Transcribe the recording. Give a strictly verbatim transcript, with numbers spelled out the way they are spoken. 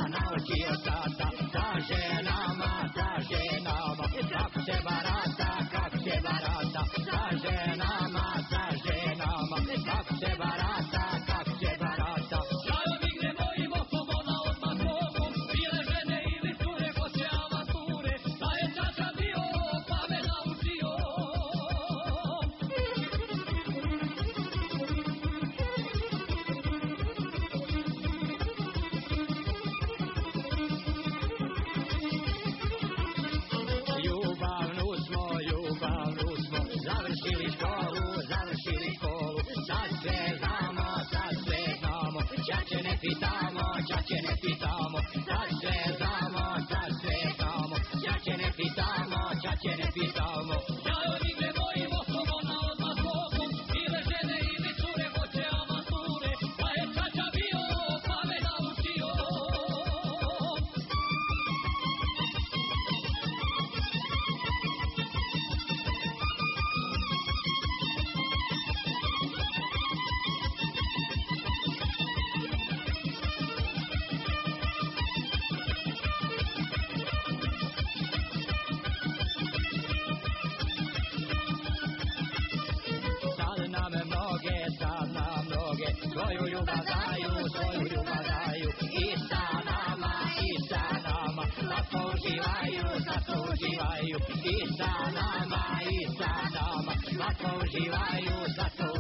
naučio tata, sa ženama, sa ženama, kako se barata, kako se barata, sa ženama, sa ženama, kako se barata, kako se barata. Žao nigde mojim okom, ona odmah bokom, bile žene ili cure, hoće avanture, pa je čača bio, pa me naučio. Ljubavnu smo, ljubavnu smo, završili školu, završili školu, sad sve znamo, sad sve znamo, čače ne pitamo, čače ne pitamo, sad sve znamo, sad sve znamo, čače ne pitamo, čače ne pitamo. Žao nigde mojim okom, ona odmah bokom, bile žene ili cure, hoće avanture, pa je čača bio, pa me naučio. Sad nam mnoge, sad nam mnoge, svoju ljubav daju, svoju ljubav daju, i sa nama, i sa nama, slatko uživaju, slatko uživaju, i sa nama, i sa nama, slatko uživaju, slatko